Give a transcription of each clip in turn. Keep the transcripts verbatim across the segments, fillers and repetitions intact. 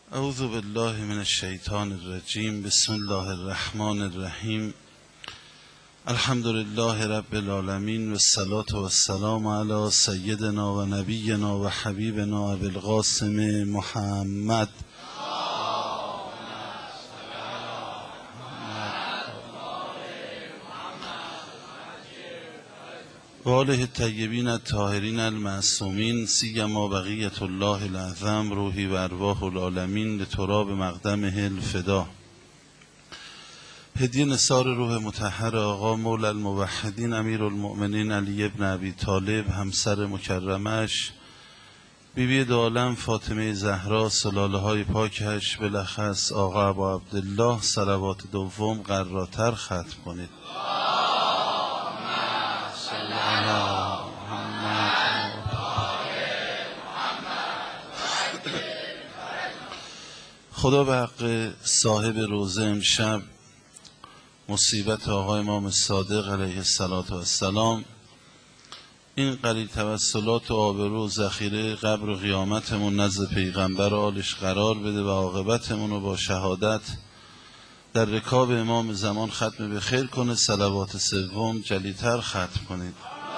اعوذ بالله من الشیطان الرجیم. بسم الله الرحمن الرحیم. الحمد لله رب العالمین و الصلاة و السلام علی سیدنا و نبینا و حبیبنا ابی القاسم محمد و آله الطیبین الطاهرین المعصومین سیما بقیة الله الاعظم روحی و ارواح العالمین لتراب مقدمه الفدا. هدیه نثار روح مطهر آقا مولا الموحدین امیر المؤمنین علی ابن ابی طالب، همسر مکرمش بیبی دو عالم فاطمه زهرا، سلاله های پاکش، بلخص آقا ابا عبدالله، صلوات دوم قراتر ختم کنید. خدا به حق صاحب روزه امشب مصیبت آقای امام صادق علیه السلام این قلیل توسلات و آبرو و ذخیره قبر و قیامتمون نزد پیغمبر آلش قرار بده و عاقبتمون رو با شهادت در رکاب امام زمان ختم به خیر کنه. صلوات سوم جلیتر ختم کنید.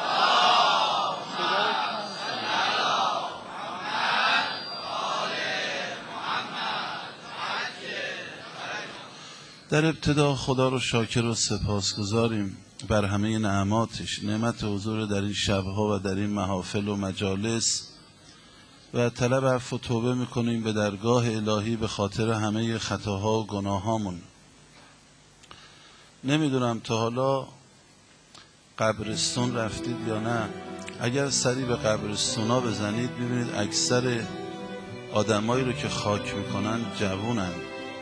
در ابتدا خدا رو شاکر و سپاسگزاریم بر همه نعماتش، نعمت حضور در این شبها و در این محافل و مجالس، و طلب عفو و توبه میکنیم به درگاه الهی به خاطر همه خطاها و گناهامون. نمیدونم تا حالا قبرستون رفتید یا نه. اگر سری به قبرستونا بزنید ببینید اکثر آدمایی رو که خاک میکنن جوونن.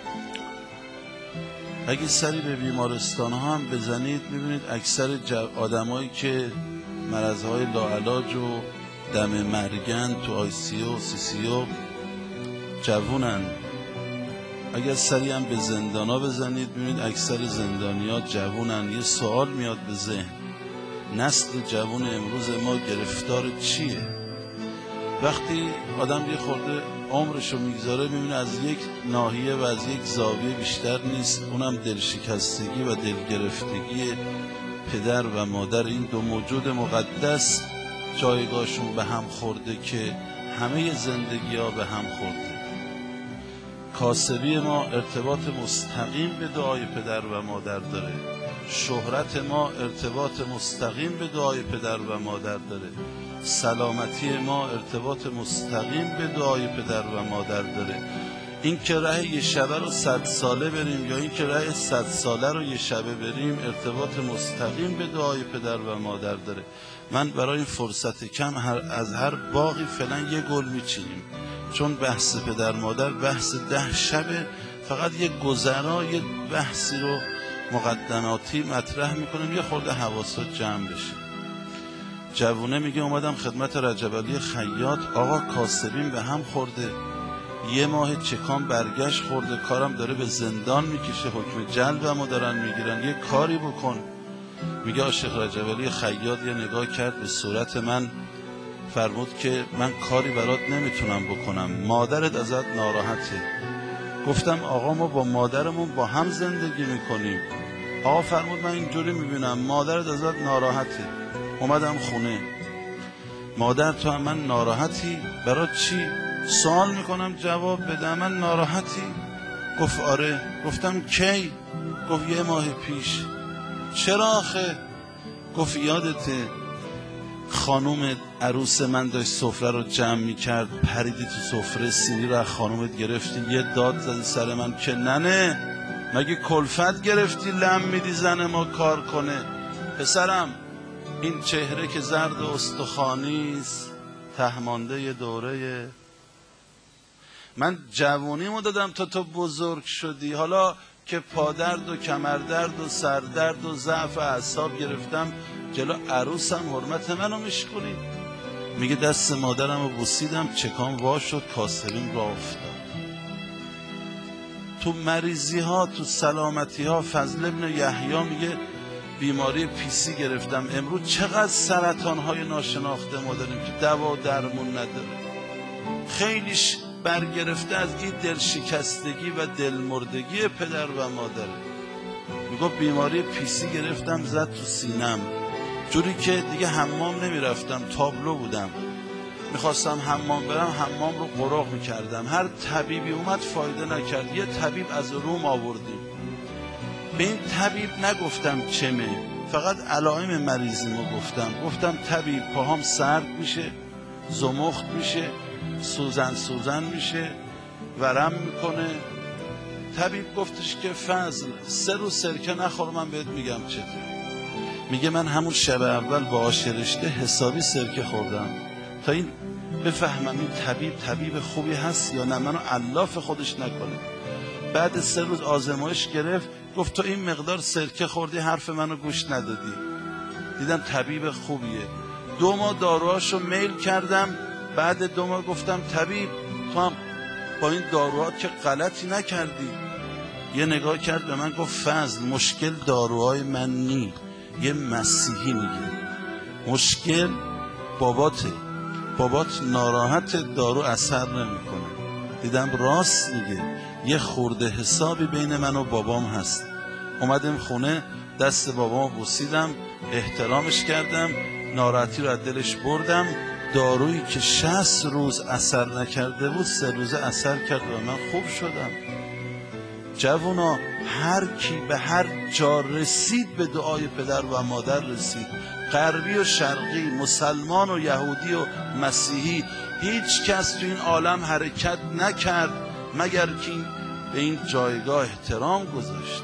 اگه سری به بیمارستان ها هم بزنید ببینید اکثر جو... آدمایی که مرضهای لاعلاج و دم مرگن تو آی سی او سی سی او جوونن. اگر سری هم به زندان ها بزنید ببینید اکثر زندانی ها جوونن. یه سوال میاد به ذهن، نسل جوون امروز ما گرفتار چیه؟ وقتی آدم یه خورده عمرشو میگذاره میبینه از یک ناحیه و از یک زاویه بیشتر نیست، اونم دلشکستگی و دلگرفتگی پدر و مادر. این دو موجود مقدس جایگاهشون به هم خورده که همه زندگی ها به هم خورده. کاسبی ما ارتباط مستقیم به دعای پدر و مادر داره، شهرت ما ارتباط مستقیم به دعای پدر و مادر داره، سلامتی ما ارتباط مستقیم به دعای پدر و مادر داره. این که راه یه شبه رو صد ساله بریم یا این که راه صد ساله رو یه شبه بریم ارتباط مستقیم به دعای پدر و مادر داره. من برای این فرصت کم هر از هر باغی فعلا یه گل میچینیم، چون بحث پدر مادر بحث ده شبه. فقط یه گذرا یه بحثی رو مقدماتی مطرح میکنیم، یه خورده حواست جمع بشه. جوونه میگه اومدم خدمت رجب علی خیاط، آقا کاسبین به هم خورده، یه ماه چکان برگشت خورده، کارم داره به زندان میکشه، حکم جلبمو دارن میگیرن، یه کاری بکن. میگه عاشق رجب علی خیاط یه نگاه کرد به صورت من، فرمود که من کاری برات نمیتونم بکنم، مادرت ازت ناراحته. گفتم آقا ما با مادرمون با هم زندگی میکنیم. آقا فرمود من اینجوری میبینم مادرت ازت ناراحته. اومدم خونه، مادر تو هم من ناراحتی؟ برای چی؟ سوال میکنم جواب بده. من ناراحتی؟ گفت آره. گفتم کی؟ گفت یه ماه پیش. چرا آخه؟ گفت یادته خانوم عروس من داشت سفره رو جمع میکرد، پریدی تو سفره، سینی رو از خانومت گرفتی، یه داد زدی سر من که ننه مگه کلفت گرفتی لم میدی زن ما کار کنه؟ پسرم این چهره که زرد استخوانیست تهمانده دوره من جوونیمو دادم تا تو بزرگ شدی. حالا که پادرد و کمردرد و سردرد و ضعف اعصاب گرفتم جلو عروسم حرمت منو میشکنی؟ میگه دست مادرم رو بوسیدم چکان وا شد، کاسبین را افتاد. تو مریضی ها تو سلامتی ها فضل ابن یحیی میگه بیماری پیسی گرفتم. امروز چقدر سرطان های ناشناخته ما داریم که دوا درمون نداره. خیلیش برگرفته از این دلشکستگی و دلمردگی پدر و مادره. میگفت بیماری پیسی گرفتم زد تو سینم، جوری که دیگه حمام نمیرفتم، تابلو بودم، میخواستم حمام برم حمام رو قرق میکردم، هر طبیبی اومد فایده نکرد. یه طبیب از روم آوردیم، به این طبیب نگفتم چمه، فقط علائم مریضیمو گفتم. گفتم طبیب پاهام سرد میشه، زمخت میشه، سوزن سوزن میشه، ورم میکنه. طبیب گفتش که فضل سه روز سرکه نخور من بهت میگم چطور. میگه من همون شب اول با آش رشته حسابی سرکه خوردم تا این بفهمم این طبیب طبیب خوبی هست یا نه، منو علاف خودش نکنه. بعد سه روز آزمایش گرفت، گفت تو این مقدار سرکه خوردی حرف منو گوش ندادی. دیدم طبیب خوبیه. دو ماه داروهاشو میل کردم. بعد دو ماه گفتم طبیب تو هم با این داروها که غلطی نکردی. یه نگاه کرد به من گفت فضل مشکل داروهای من نی، یه مسیحی میگه مشکل باباته، بابات ناراحت دارو اثر نمیکنه. دیدم راست میگه، یه خورده حسابی بین من و بابام هست. اومدم خونه دست بابام بوسیدم، احترامش کردم، ناراحتی رو از دلش بردم. دارویی که شصت روز اثر نکرده بود سه روزه اثر کرد و من خوب شدم. جوونا هر کی به هر جا رسید به دعای پدر و مادر رسید، غربی و شرقی، مسلمان و یهودی و مسیحی، هیچ کس تو این عالم حرکت نکرد مگر که به این جایگاه احترام گذاشت.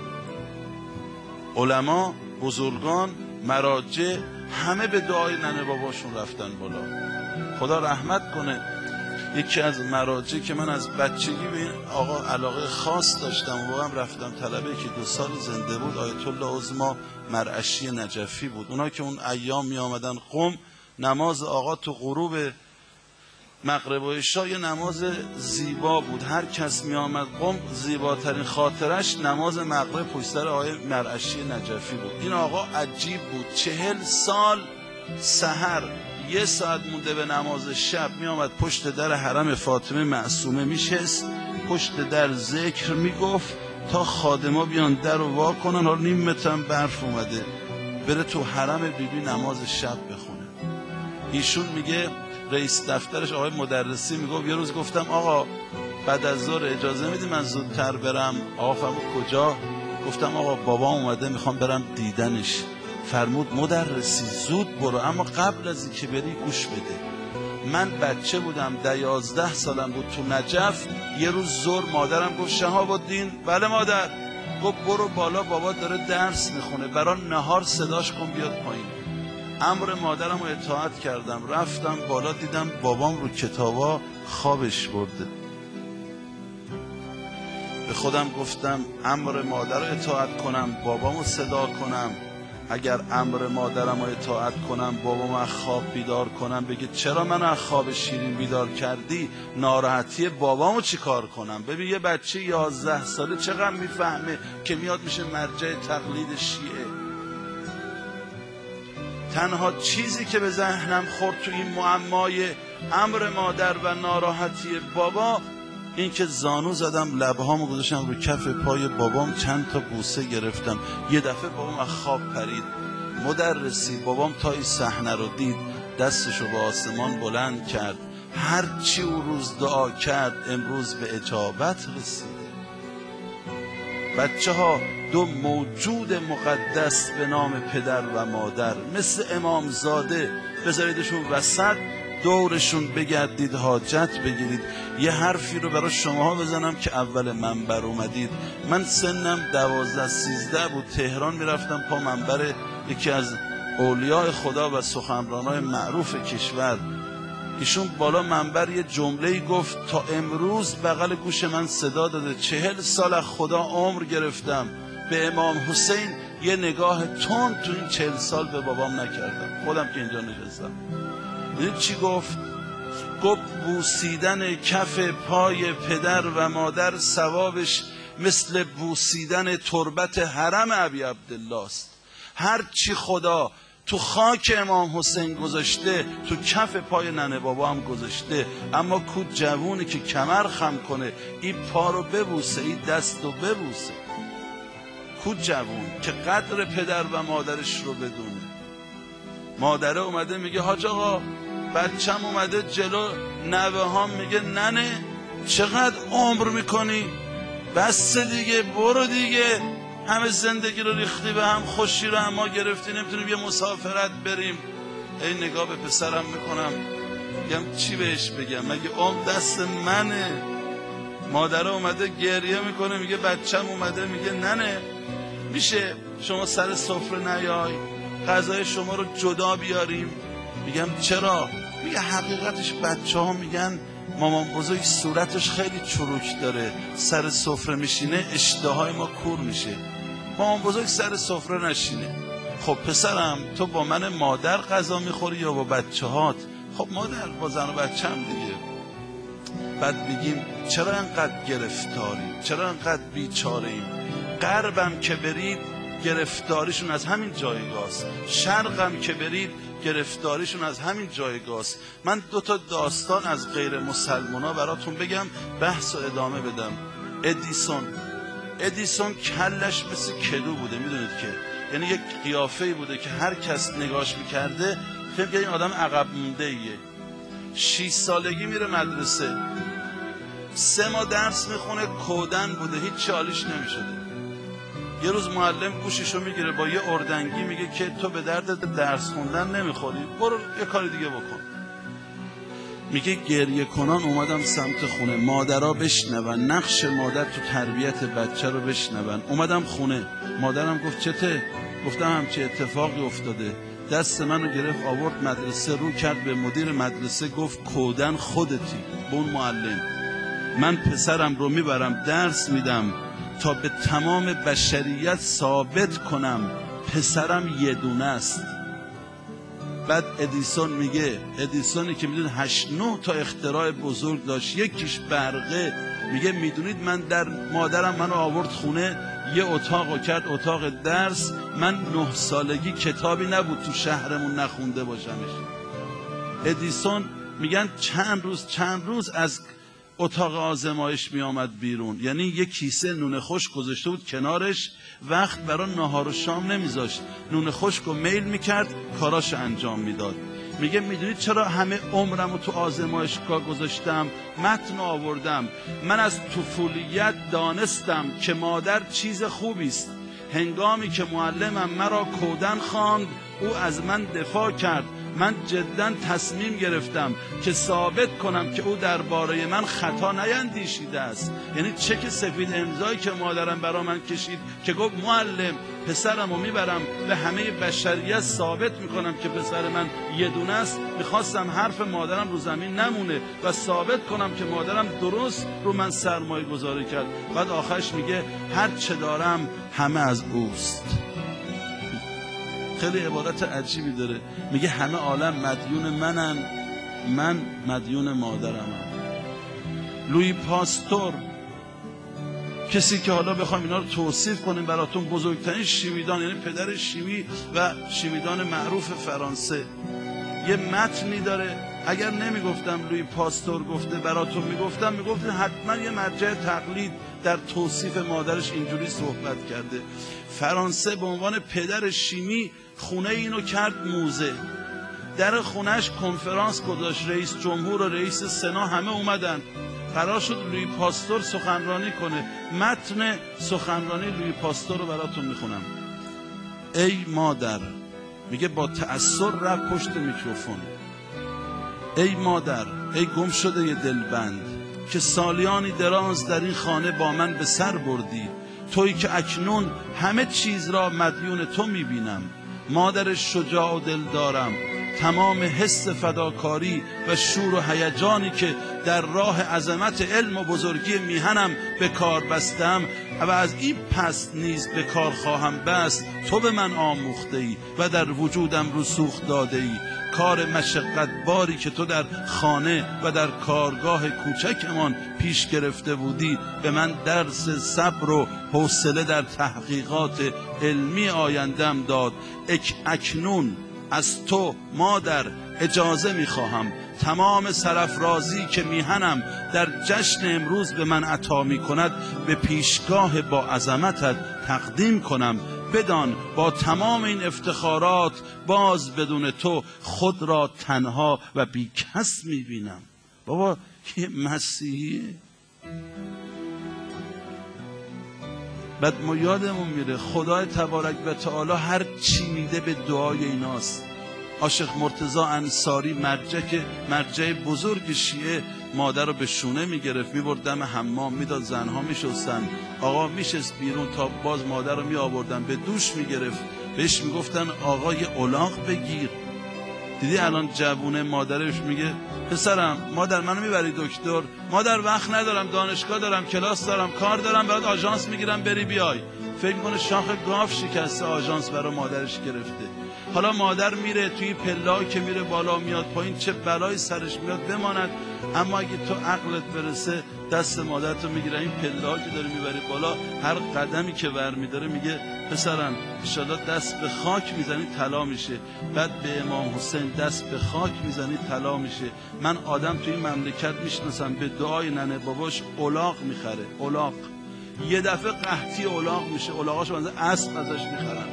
علما، بزرگان، مراجع همه به دعای ننه باباشون رفتن بالا. خدا رحمت کنه. یکی از مراجع که من از بچگی به این آقا علاقه خاص داشتم و با هم رفتم طلبه که دو سال زنده بود، آیت الله عظما مرعشی نجفی بود. اونا که اون ایام می آمدن قم، نماز آقا تو غروب مغرب و عشا یه نماز زیبا بود. هر کس می آمد قم زیباترین خاطرش نماز مغرب پشت سر آقای مرعشی نجفی بود. این آقا عجیب بود، چهل سال سحر یه ساعت مونده به نماز شب می آمد پشت در حرم فاطمه معصومه میشست، پشت در ذکر میگفت تا خادما بیان در رو وا کنن، حالا نیم مترم برف اومده بره تو حرم بی بی نماز شب بخونه. ایشون میگه رئیس دفترش آقای مدرسی میگفت یه روز گفتم آقا بعد از ظهر اجازه میدی من زودتر برم؟ آقا فرمود کجا؟ گفتم آقا بابام اومده میخوام برم دیدنش. فرمود مدرسی زود برو، اما قبل از اینکه بری گوش بده. من بچه بودم، ده یازده سالم بود، تو نجف. یه روز ظهر مادرم گفت شهاب الدین. بله مادر. گفت برو بالا بابا داره درس میخونه، برای نهار صداش کن بیاد پایین. امر مادرم رو اطاعت کردم، رفتم بالا، دیدم بابام رو کتابا خوابش برده. به خودم گفتم امر مادر رو اطاعت کنم، بابامو صدا کنم. اگر امر مادرم رو اطاعت کنم، بابامو از خواب بیدار کنم، بگه چرا منو از خواب شیرین بیدار کردی، ناراحتی بابامو چی کار کنم؟ ببین یه بچه یازده ساله چقدر میفهمه که میاد میشه مرجع تقلید شیعه. تنها چیزی که به ذهنم خورد تو این معمای امر مادر و ناراحتی بابا، این که زانو زدم لبهامو گذاشتم رو کف پای بابام، چند تا بوسه گرفتم. یه دفعه بابام از خواب پرید. مدرسی بابام تا این صحنه رو دید، دستشو به آسمان بلند کرد. هر چی او روز دعا کرد امروز به اجابت رسیده. بچه ها دو موجود مقدس به نام پدر و مادر مثل امامزاده بذاریدشون وسط، دورشون بگردید، حاجت بگیرید. یه حرفی رو برای شماها بزنم که اول منبر اومدید. من سنم دوازده سیزده بود، تهران میرفتم پا منبر یکی از اولیاء خدا و سخنرانای معروف کشور. ایشون بالا منبر یه جمله‌ای گفت تا امروز بغل گوش من صدا داده. چهل سال از خدا عمر گرفتم، به امام حسین یه نگاه تند تو این چهل سال به بابام نکردم، خودم که اینجا نشستم. این چی گفت؟ گفت بوسیدن کف پای پدر و مادر ثوابش مثل بوسیدن تربت حرم ابی عبدالله است. هر چی خدا تو خاک امام حسین گذاشته، تو کف پای ننه بابا هم گذاشته. اما کو جوونی که کمر خم کنه، این پا رو ببوسه، این دست رو ببوسه؟ کو جوون که قدر پدر و مادرش رو بدونه؟ مادره اومده میگه حاج آقا بچم اومده جلو نوه هم، میگه ننه چقدر عمر میکنی؟ بس دیگه، برو دیگه، همه زندگی رو ریختی به هم، خوشی رو اما گرفتی، نمیتونیم یه مسافرت بریم. ای نگاه به پسرم میکنم، میگم چی بهش بگم؟ مگه عمر دست منه؟ مادره اومده گریه میکنه، میگه بچم اومده، میگه ننه میشه شما سر سفره نیای، غذای شما رو جدا بیاریم؟ میگم چرا؟ میگه حقیقتش بچه ها میگن مامان بزرگ صورتش خیلی چروک داره، سر سفره میشینه اشتهای ما کور میشه، مامان بزرگ سر سفره نشینه. خب پسرم تو با من مادر غذا میخوری یا با بچه هات؟ خب مادر با زن و بچه هم دیگه. بعد میگیم چرا انقدر گرفتاریم؟ چرا انقدر بیچاریم؟ غربم که برید گرفتاریشون از همین جایگاست، شرقم که برید گرفتاریشون از همین جایگاست. من دو تا داستان از غیر مسلمانا براتون بگم، بحث و ادامه بدم. ادیسون ادیسون کلش مثل کدو بوده، میدونید که یعنی یک قیافه‌ای بوده که هر کس نگاش میکرده فکر می‌کرد این آدم عقب مونده ایه. شش سالگی میره مدرسه، سه ماه درس میخونه، کودن بوده، هیچ چالیش نمیشده. یه روز معلم گوششو میگیره با یه اردنگی، میگه که تو به درد درس خوندن نمیخوری، برو یه کاری دیگه بکن. میگه گریه کنان اومدم سمت خونه، مادرها بشنون، نقش مادر تو تربیت بچه رو بشنون. اومدم خونه، مادرم گفت چته؟ گفتم همچه اتفاقی افتاده. دست منو گرفت آورد مدرسه، رو کرد به مدیر مدرسه، گفت کودن خودتی. به اون معلم من پسرم رو میبرم درس میدم تا به تمام بشریت ثابت کنم پسرم یه دونه است. بعد ادیسون میگه، ادیسونی که میدون هشت نه تا اختراع بزرگ داشت، یکیش برقه، میگه میدونید من در مادرم منو آورد خونه، یه اتاقو کرد اتاق درس، من نه سالگی کتابی نبود تو شهرمون نخونده باشمش. ادیسون میگن چند روز چند روز از اتاق آزمایش می آمد بیرون، یعنی یک کیسه نون خشک گذاشته بود کنارش، وقت برای نهار و شام نمیذاشت، نون خشک رو میل میکرد، کاراش انجام میداد. میگه میدونید چرا همه عمرم رو تو آزمایشگاه گذاشتم؟ متن آوردم، من از طفولیت دانستم که مادر چیز خوبی است. هنگامی که معلمم مرا کودن خواند، او از من دفاع کرد. من جدا تصمیم گرفتم که ثابت کنم که او درباره من خطا نیندیشیده است. یعنی چک سفید امضایی که مادرم برا من کشید که گفت معلم پسرم رو میبرم به همه بشریت ثابت میکنم که پسر من یه دونه است، میخواستم حرف مادرم رو زمین نمونه و ثابت کنم که مادرم درست رو من سرمایه گذاری کرد. بعد آخرش میگه هر چه دارم همه از اوست. خیلی عبارت عجیبی داره، میگه همه عالم مدیون منن، من مدیون مادرمم. لویی پاستور، کسی که حالا بخوایم اینا رو توصیف کنیم براتون، بزرگترین شیمیدان، یعنی پدر شیمی و شیمیدان معروف فرانسه، یه متنی داره. اگر نمیگفتم لویی پاستور گفته براتون میگفتم، میگفتین حتما یه مرجع تقلید در توصیف مادرش اینجوری صحبت کرده. فرانسه به عنوان پدر شیمی خونه اینو کرد موزه، در خونهش کنفرانس گذاشت، رئیس جمهور و رئیس سنا همه اومدن، قرار شد لویی پاستور سخنرانی کنه. متن سخنرانی لویی پاستور رو براتون میخونم. ای مادر، میگه با تأثر رفت پشت میکروفون، ای مادر، ای گم شده ی دلبند که سالیانی دراز در این خانه با من به سر بردی، تویی که اکنون همه چیز را مدیون تو میبینم. مادر شجاع و دل دارم، تمام حس فداکاری و شور و هیجانی که در راه عظمت علم و بزرگی میهنم به کار بستم و از این پس نیز به کار خواهم بست، تو به من آموخته ای و در وجودم رسوخ داده ای. کار مشقت باری که تو در خانه و در کارگاه کوچکمان پیش گرفته بودی به من درس صبر و حوصله در تحقیقات علمی آیندم داد. اک اکنون از تو مادر اجازه میخواهم تمام سرافرازی که میهنم در جشن امروز به من عطا میکند به پیشگاه با عظمتت تقدیم کنم. بدان با تمام این افتخارات باز بدون تو خود را تنها و بی کس میبینم. بابا یه مسیحیه. بعد ما یادمون میره خدای تبارک و تعالی هر چی میده به دعای ایناست. عاشق مرتضی انصاری مرجع مرجع بزرگ شیعه مادر رو به شونه میگرفت میبرد دم حمام میداد، زنها میشستن، آقا میشست بیرون تا باز مادر رو میآوردن به دوش میگرفت، بهش میگفتن آقا یه الاغ بگیر. دیدی الان جوونه مادرش میگه پسرم مادر منو میبری دکتر؟ مادر وقت ندارم، دانشگاه دارم، کلاس دارم، کار دارم، برات آژانس میگیرم بری بیای. فکر کنه شاخ گاف شکسته آژانس برای مادرش گرفته. حالا مادر میره توی پلا که میره بالا میاد پایین چه بلایی سرش میاد بماند. اما اگه تو عقلت برسه دست مادرتو میگیره این پلا که داره میبری بالا، هر قدمی که ور میداره میگه پسرم انشالله دست به خاک میزنی طلا میشه. بعد به امام حسین دست به خاک میزنی طلا میشه. من آدم توی این مملکت میشناسم به دعای ننه باباش الاغ میخره. الاغ یه دفعه قحطی الاغ میشه، الاغاشو مثلا اسب ازش میخرن.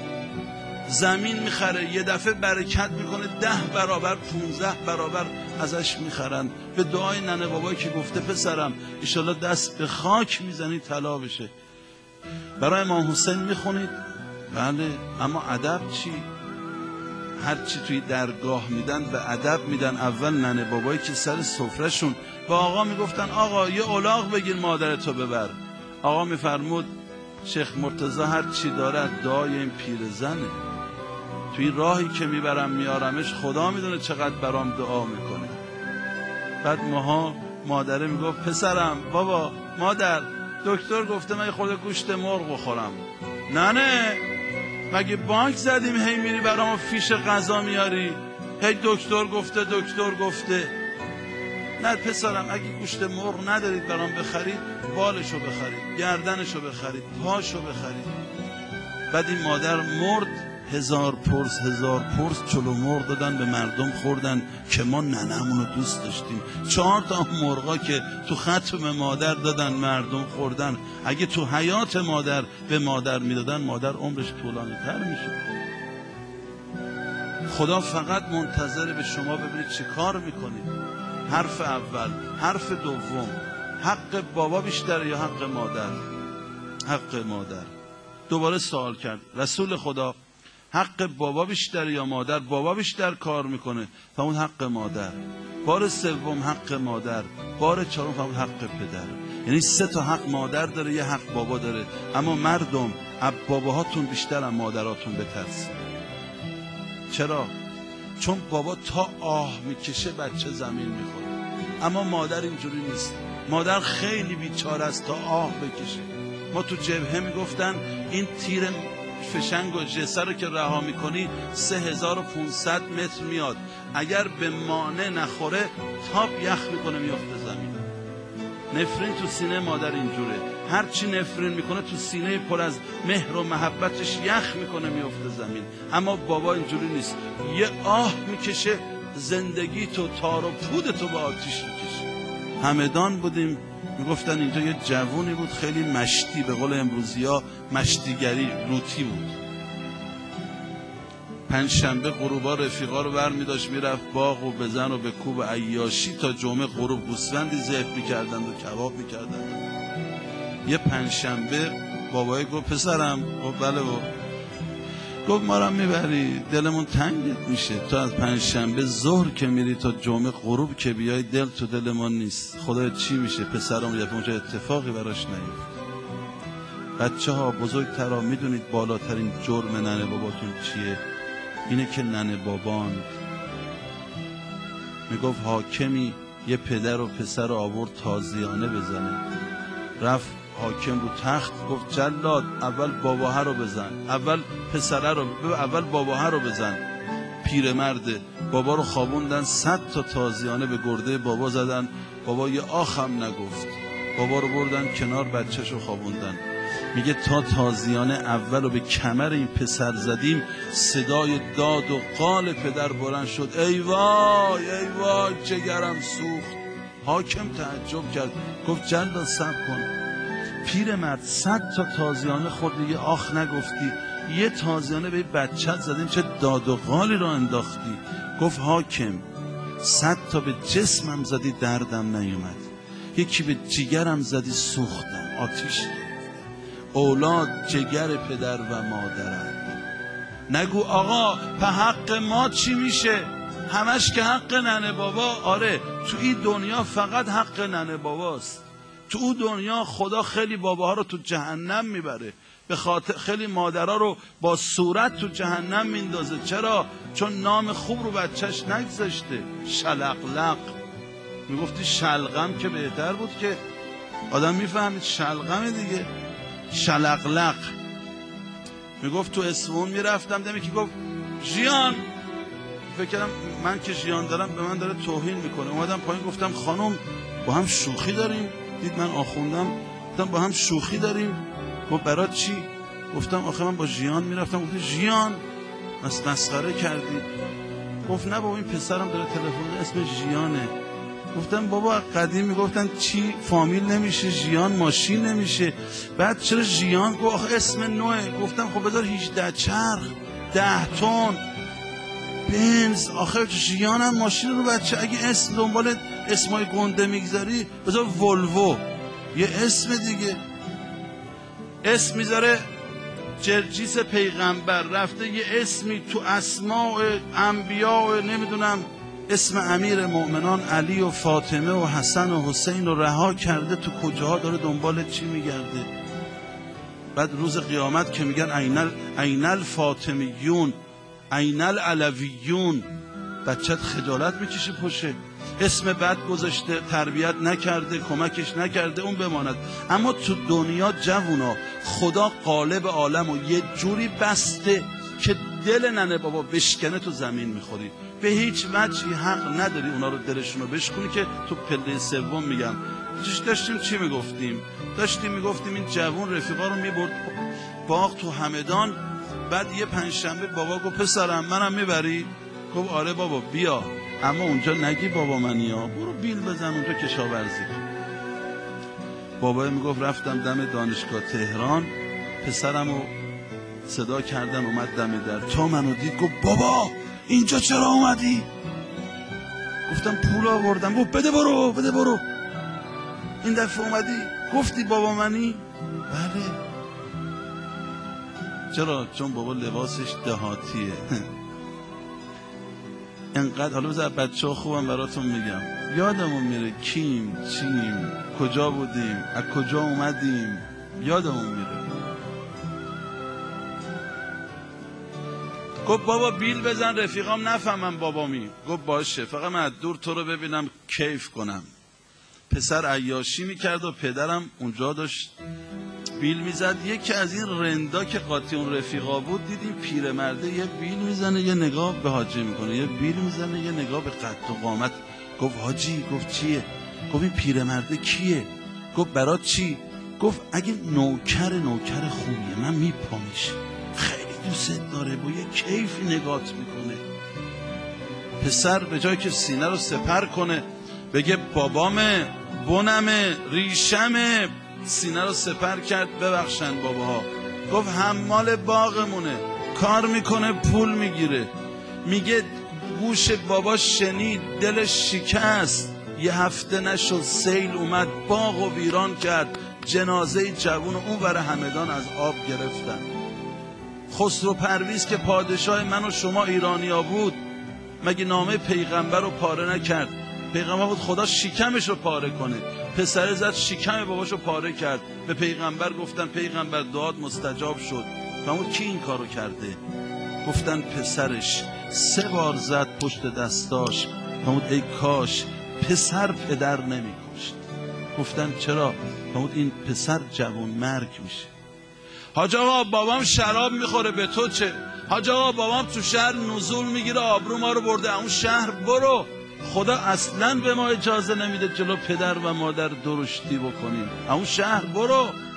زمین میخره یه دفعه برکت میکنه، ده برابر پونزده برابر ازش میخرن به دعای ننه بابایی که گفته پسرم انشالله دست به خاک میزنی طلا بشه. برای امام حسین میخونید؟ بله. اما ادب چی؟ هرچی توی درگاه میدن به ادب میدن. اول ننه بابایی که سر سفرهشون با آقا میگفتن آقا یه الاغ بگیر مادرتو ببر. آقا میفرمود شیخ مرتضی هر چی داره دعای این پیرزنه، توی راهی که میبرم میارمش خدا میدونه چقدر برام دعا میکنه. بعد ماها مادره میگفت پسرم بابا مادر دکتر گفته من خود گوشت مرغ بخورم. نه نه مگه بانک زدیم هی میری برام فیش غذا میاری؟ هی دکتر گفته دکتر گفته. نه پسرم اگه گوشت مرغ ندارید برام بخرید بالشو بخرید، گردنشو بخرید، پاشو بخرید. بعد این مادر مرد، هزار پرس هزار پرس چلو مرغ دادن به مردم خوردن که ما ننمونو دوست داشتیم. چهار تا مرغا که تو ختم مادر دادن مردم خوردن. اگه تو حیات مادر به مادر میدادن مادر عمرش طولانی تر میشد. خدا فقط منتظر به شما ببینید چه کار میکنید. حرف اول، حرف دوم، حق بابا بیشتره یا حق مادر؟ حق مادر. دوباره سوال کرد رسول خدا حق بابا بیشتره یا مادر؟ بابا بیشتر کار میکنه، فهمون حق مادر. بار سوم حق مادر، بار چهارم فهمون حق پدر. یعنی سه تا حق مادر داره یه حق بابا داره. اما مردم اب باباهاتون بیشتر هم مادراتون بترسید. چرا؟ چون بابا تا آه میکشه بچه زمین میخوره، اما مادر اینجوری نیست. مادر خیلی بیچاره است تا آه بکشه. ما تو جبهه میگفتن این تیر فشنگ و جسه رو که رها میکنی سه هزار و پونصد متر میاد، اگر به مانع نخوره تاب یخ میکنه میفته زمین. نفرین تو سینه مادر اینجوره، هرچی نفرین میکنه تو سینه پر از مهر و محبتش یخ میکنه میفته زمین. اما بابا اینجوری نیست، یه آه میکشه زندگی تو تار و پود تو به آتیش میکشه. همدان بودیم میگفتن اینجا یه جوونی بود خیلی مشتی، به قول امروزی ها مشتیگری لوتی بود. پنجشنبه غروبا رفیقا رو برمی داشت میرفت باغ و بزن و به کوب عیاشی تا جمعه غروب گوسفندی ذبح میکردند و کباب میکردند. یه پنجشنبه بابای گفت پسرم، گفت بله بابا، گفت ما رو میبری دلمون تنگت میشه، تو از پنجشنبه ظهر که میری تا جمعه غروب که بیای دل تو دل ما نیست. خدا چی میشه؟ پسرم یه اونجا اتفاقی براش نیفت. بچه ها بزرگترها میدونید بالاترین جرم ننه باباتون چیه؟ اینه که ننه بابان. میگفت حاکمی یه پدر و پسر رو آورد تازیانه بزنه، رفت حاکم رو تخت گفت جلاد اول باباها رو بزن، اول پسره رو، اول باباها رو بزن. پیرمرده بابا رو خوابوندن، صد تا تازیانه به گرده بابا زدن، بابا یه آخم نگفت. بابا رو بردن کنار بچه‌شو خوابوندن. میگه تا تازیانه اول رو به کمر این پسر زدیم صدای داد و قال پدر بلند شد ای وای ای وای جگرم سوخت. حاکم تعجب کرد، گفت جلاد صبر کن، پیرمرد صد تا تازیانه خورد یه آخ نگفتی، یه تازیانه به بچت زدیم چه داد و قالی رو انداختی؟ گفت حاکم صد تا به جسمم زدی دردم نیومد، یکی به جگرم زدی سوختم آتیش. اولاد جگر پدر و مادرن. نگو آقا په حق ما چی میشه؟ همش که حق ننه بابا. آره تو این دنیا فقط حق ننه باباست. تو اون دنیا خدا خیلی باباها رو تو جهنم میبره، به خاطر خیلی مادرها رو با صورت تو جهنم میندازه. چرا؟ چون نام خوب رو بچهش نگذاشته. شلقلق میگفتی شلغم که بهتر بود که آدم میفهمید شلغمه دیگه. شلقلق میگفت تو اصفهان میرفتم دمی که گفت ژیان، فکر کردم من که ژیان دارم به من داره توهین میکنه. اومدم پایین گفتم خانم با هم شوخی داریم؟ دید من آخوندم، گفتم با هم شوخی داریم؟ گفت برای چی؟ گفتم آخه من با ژیان میرفتم. گفت ژیان مس مسخره کردی؟ گفت نه بابا این پسرم داره تلفن اسم ژیانه. گفتم بابا قدیم میگفتن چی فامیل نمیشه ژیان ماشین نمیشه، بعد چرا ژیان؟ گفت آخه اسم نوعه. گفتم خب بذار هجده چرخ ده تن بنز، آخه ژیان هم ماشین رو بچه اگه اسم دنبال اسمای گنده میگذاری بذار ولوو، یه اسم دیگه. اسم میذاره جرجیس پیغمبر، رفته یه اسمی تو اسماء انبیاء نمیدونم اسم امیر مؤمنان علی و فاطمه و حسن و حسین رو رها کرده، تو کجاها داره دنبال چی میگرده؟ بعد روز قیامت که میگن اینل اینل فاطمیون اینل علویون، بچت خجالت میکشه پشه. اسم بد گذاشته، تربیت نکرده، کمکش نکرده، اون بماند. اما تو دنیا جوونا خدا قالب عالم و یه جوری بسته که دل ننه بابا بشکنه تو زمین میخوری. به هیچ وجهی حق نداری اونا رو دلشون رو بشکنی که تو پله سوم میگم. داشتیم چی میگفتیم؟ داشتیم میگفتیم این جوون رفیقا رو میبرد باغ تو همدان، بعد یه پنجشنبه بابا گفت پسرم منم میبری؟ گفت آره بابا بیا، اما اونجا نگی بابا منی ها، برو بیل بزن اونجا کشاورزی. بابا میگفت رفتم دم دانشگاه تهران، پسرم رو صدا کردن اومد دم در، تا منو دید گفت بابا اینجا چرا اومدی؟ گفتم پول آوردم. گفت بده برو بده برو، این دفعه اومدی گفتی بابا منی؟ بله. چرا؟ چون بابا لباسش دهاتیه. انقدر حالا بذار بچه ها خوبم براتون میگم، یادمون میره کیم چیم کجا بودیم از کجا اومدیم، یادمون میره. گفت بابا بیل بزن رفیقام نفهمم بابامی. گفت باشه، فقط من از دور تو رو ببینم کیف کنم. پسر عیاشی میکرد و پدرم اونجا داشت بیل میزد. یکی از این رندا که قاطی اون رفیقا بود دیدیم پیرمرده یه بیل میزنه یه نگاه به حاجی میکنه، یه بیل میزنه یه نگاه به قد و قامت. گفت حاجی، گفت چیه؟ گفت این پیرمرده کیه؟ گفت برات چی؟ گفت اگه نوکر نوکر خوبیه من میپامیش، خیلی دوست داره، با یه کیفی نگات میکنه. پسر به جای که سینه رو سپر کنه بگه بابامه بنمه ریشمه، سینه رو سپر کرد ببخشن باباها. گفت حمال باغمونه، کار میکنه پول میگیره. میگه گوش بابا شنید دلش شکست، یه هفته نشد سیل اومد باغ و ویران کرد، جنازه جوون اون ور همدان از آب گرفتن. خسرو پرویز که پادشاه من و شما ایرانیا بود مگه نامه پیغمبر رو پاره نکرد؟ پیغمبر بود خدا شکمش رو پاره کنه، پسر زد شکم باباشو پاره کرد. به پیغمبر گفتن پیغمبر دعات مستجاب شد. فرمود کی این کارو کرده؟ گفتن پسرش. سه بار زد پشت دستاش. فرمود ای کاش پسر پدر نمیکشت. گفتن چرا؟ فرمود این پسر جوان مرگ میشه. حاج آقا بابام شراب میخوره به تو چه؟ حاج آقا بابام تو شهر نزول میگیره آبرو ما رو برده اون شهر. برو، خدا اصلا به ما اجازه نمیده جلو پدر و مادر درشتی بکنیم. اون شهر برو.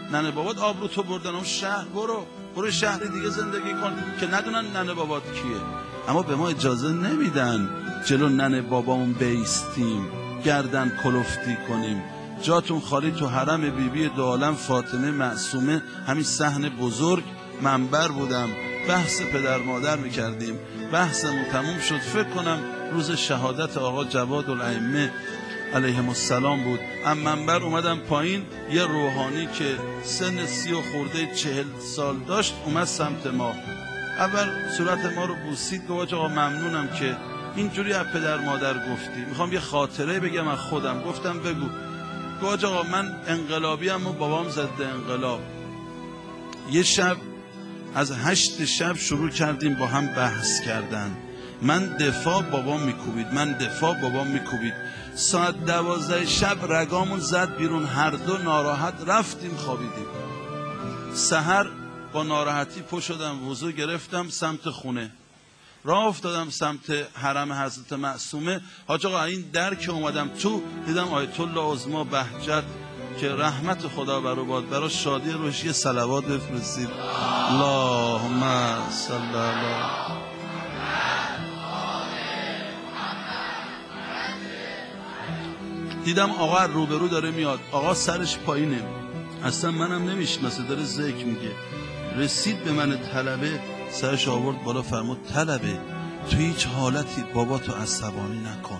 ننه بابات آبرو تو بردن اون شهر، برو برو شهر دیگه زندگی کن که ندونن ننه بابات کیه. اما به ما اجازه نمیدن جلو ننه بابامون بیستیم، گردن کلفتی کنیم. جاتون خالی تو حرم بیبی بی دو عالم فاطمه معصومه، همین صحن بزرگ منبر بودم، بحث پدر مادر میکردیم، بحثمون تموم شد. فکر کنم روز شهادت آقا جواد الائمه علیهم السلام بود. ام منبر اومدم پایین، یه روحانی که سن سی و خورده چهل سال داشت اومد سمت ما. اول صورت ما رو بوسید، گفت آقا ممنونم که اینجوری از پدر مادر گفتی، میخوام یه خاطره بگم از خودم. گفتم بگو. گفت آقا من انقلابی ام و بابام ضد انقلاب. یه شب از هشت شب شروع کردیم با هم بحث کردن. من دفاع، بابام میکوبید، من دفاع، بابام میکوبید. ساعت دوازده شب رگامون زد بیرون، هر دو ناراحت رفتیم خوابیدیم. سحر با ناراحتی پا شدم، وضو گرفتم، سمت خونه راه افتادم، سمت حرم حضرت معصومه. حاج آقا این در که اومدم تو، دیدم آیت الله عظما بهجت که رحمت خدا بر او باد، برای شادی روش یه صلوات بفرستید. اللهم صل علی. دیدم آقا روبرو داره میاد، آقا سرش پایینه، اصلا منم نمیشناسه، داره ذکر میگه. رسید به من طلبه، سرش آورد بالا، فرمود طلبه تو هیچ حالتی بابا تو عصبانی نکن.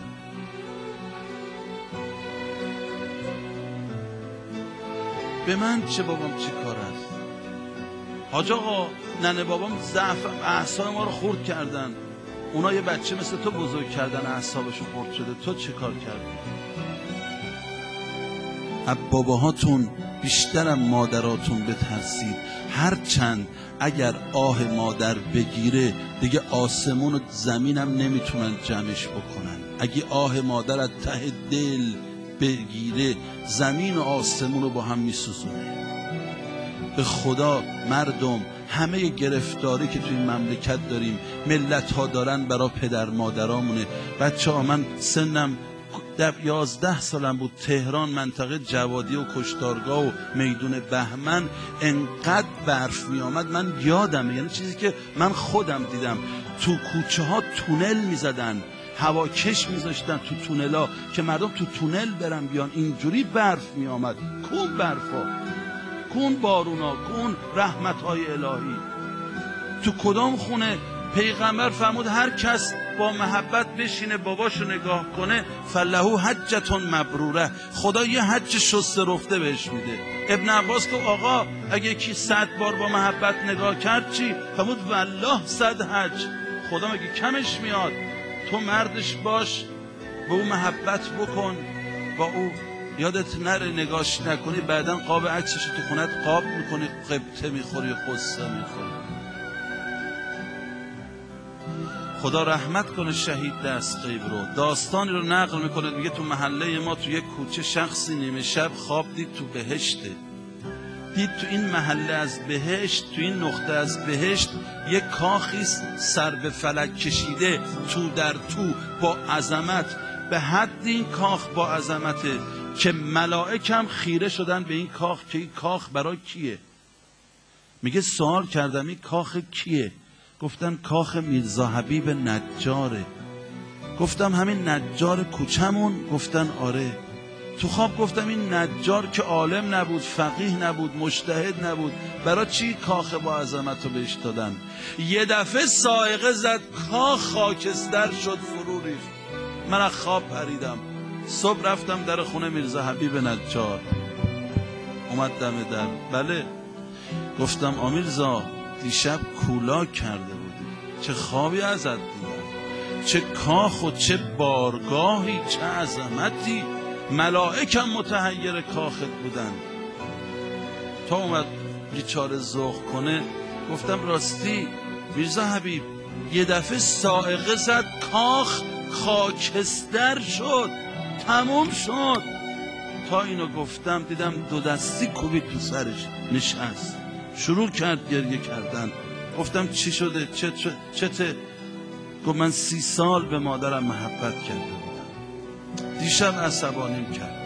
به من چه، بابام چی کار است؟ حاج آقا ننه بابام ضعف اعصاب ما رو خورد کردن، اونا یه بچه مثل تو بزرگ کردن اعصابشو خورد شده، تو چه کار کردی؟ از باباهاتون بیشترم مادراتون بترسید، هرچند اگر آه مادر بگیره دیگه آسمون و زمینم نمیتونن جمعش بکنن. اگه آه مادر از ته دل بگیره زمین و آسمون رو با هم میسوزونه. به خدا مردم همه گرفتاری که توی این مملکت داریم ملت ها دارن برای پدر مادرامونه. بچه ها من سنم در یازده سالم بود، تهران منطقه جوادی و کشتارگاه و میدون بهمن انقدر برف می آمد من یادمه، یعنی چیزی که من خودم دیدم. تو کوچه ها تونل می زدن، هواکش می زاشتن تو تونل ها که مردم تو تونل برن بیان. اینجوری برف می آمد. کون برفا، کون بارونا، کون رحمت های الهی. تو کدام خونه پیغمبر فرمود هر کس با محبت بشینه باباشو نگاه کنه فلهو حجتون مبروره، خدا یه حج شسته رفته بهش میده. ابن عباس گفت آقا اگه کی صد بار با محبت نگاه کرد چی؟ فرمود والله صد حج. خدا مگه کمش میاد؟ تو مردش باش، به او محبت بکن، با او یادت نره نگاش نکنی بعدن قاب عکسش تو خونت قاب میکنی، قبطه میخوری، قصه میخوری. خدا رحمت کنه شهید دستغیب رو. داستانی رو نقل میکنه، میگه تو محله ما تو یک کوچه شخصی نیمه شب خواب دید تو بهشته. دید تو این محله از بهشت، تو این نقطه از بهشت یک کاخی سر به فلک کشیده، تو در تو با عظمت. به حد این کاخ با عظمته که ملائکم خیره شدن به این کاخ که این کاخ برای کیه. میگه سوال کردم این کاخ کیه؟ گفتن کاخ میرزا حبیب نجاره. گفتم همین نجار کوچمون؟ گفتن آره. تو خواب گفتم این نجار که عالم نبود، فقیه نبود، مجتهد نبود، برای چی کاخ با عظمت رو بهش دادن؟ یه دفعه صاعقه زد، کاخ خاکستر شد، فرو ریخت. من از خواب پریدم. صبح رفتم در خونه میرزا حبیب نجار، اومد دم در. بله. گفتم آمیرزا دیشب کولاک کرده بودی، چه خوابی ازت دیدم، چه کاخ و چه بارگاهی، چه عظمتی، ملائکم متحیر کاخت بودن. تا اومد بیچاره ذوق کنه گفتم راستی میرزا حبیب یه دفعه صاعقه زد، کاخ خاکستر شد، تموم شد. تا اینو گفتم دیدم دو دستی کوبید تو سرش، نشست شروع کرد گریه کردن. گفتم چی شده؟ چه چته؟ گفت من سی سال به مادرم محبت کرده بودم، دیشب عصبانیم کرد.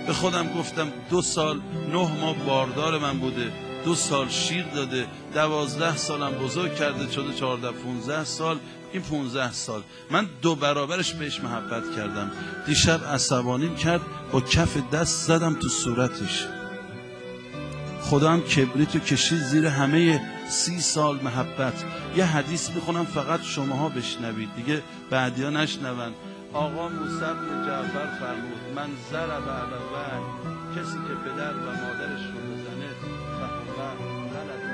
به خودم گفتم دو سال نه ماه باردار من بوده، دو سال شیر داده، دوازده سالم بزرگ کرده شده، چهارده پونزده سال، این پونزده سال من دو برابرش بهش محبت کردم. دیشب عصبانیم کرد، با کف دست زدم تو صورتش. خدا هم کبریتو کشید زیر همه سی سال محبت. یه حدیث میخونم فقط شماها بشنوید دیگه، بعدیا نشنون. آقا موسی بن جعفر فرمود من ضرب علی الوحی، کسی که پدر و مادرش رو بزنه فهو غلط.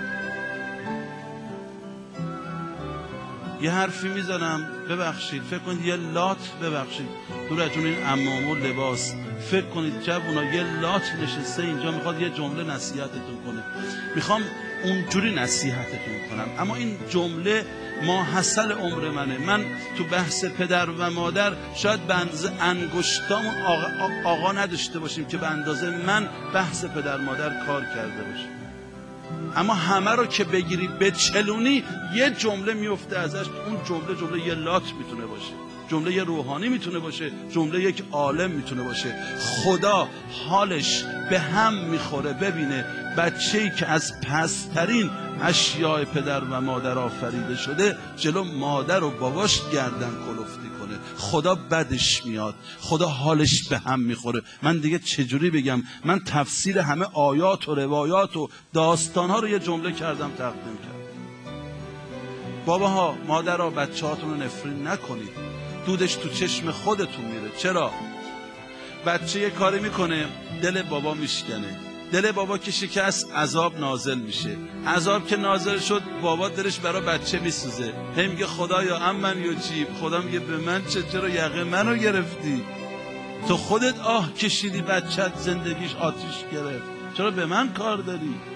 یه حرفی میزنم ببخشید، فکر کنید یه لات، ببخشید دورتون این عمام و لباس، فکر کنید جوونا یه لات نشسته اینجا میخواد یه جمله نصیحتتون کنه، میخوام اونجوری نصیحتتون کنم، اما این جمله ماحصل عمر منه. من تو بحث پدر و مادر شاید به اندازه انگشتامون آقا, آقا نداشته باشیم که به اندازه من بحث پدر مادر کار کرده باشیم، اما همه رو که بگیری به چلونی یه جمله میفته ازش. اون جمله جمله یه لات میتونه باشه، جمله یه روحانی میتونه باشه، جمله یک عالم میتونه باشه. خدا حالش به هم میخوره ببینه بچه‌ای که از پسترین اشیاء پدر و مادر آفریده شده جلو مادر و باباش گردن کلفتی کنه. خدا بدش میاد، خدا حالش به هم میخوره. من دیگه چجوری بگم؟ من تفسیر همه آیات و روایات و داستانها رو یه جمله کردم تقدیم کردم. باباها مادرها بچه هاتون رو نفرین نکنید، دودش تو چشم خودتون میره. چرا؟ بچه یه کاری میکنه دل بابا میشکنه، دل بابا که شکست عذاب نازل میشه، عذاب که نازل شد بابا دلش برای بچه میسوزه، هی میگه خدایا امن یجیب، خدا میگه به من چه، چرا یقه منو گرفتی؟ تو خودت آه کشیدی بچت زندگیش آتیش گرفت، چرا به من کار داری؟